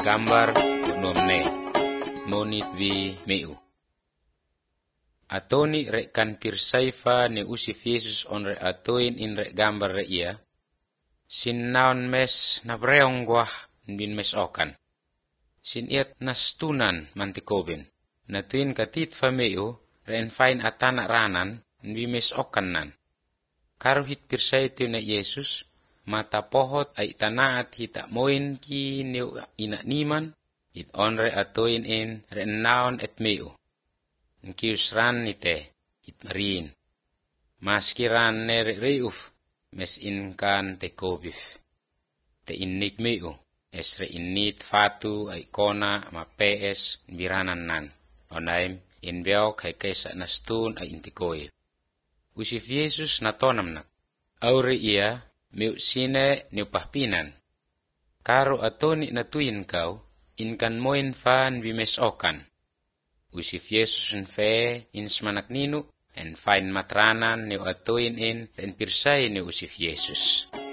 gambar nomne monit vi meu. Atoni rek kan pirsaifa ne usif Yesus on re atoin in rek gambar re ia, sin naon mes na breong guah bin mes okan. Sin iat nastunan mantikoben, na tuin katit fameu ren fain atana ranan bi mes okan nan. Karuhit pirsai tu na Yesus, mata pohot ay tanaat hita moin ki neu ina niman, it on re atoin in ren naon et meu. Nkius ran nite, it marin. Maski ran nere reuf, mes inkan te kobif. Te innik meu, es re innit fatu ay kona ma PS biranan nan. Onaim, in beok ay kaysa nastun ay intikoy. Usif Yesus na tonam nak. Aure ia, meu sine niu pahpinan. Karo atoni na tuin kau, inkan moin fan bimes okan. Usif Yesus en fe in smanak ninu, en fain matranan niu atoin in ren pirsay ni usif Yesus.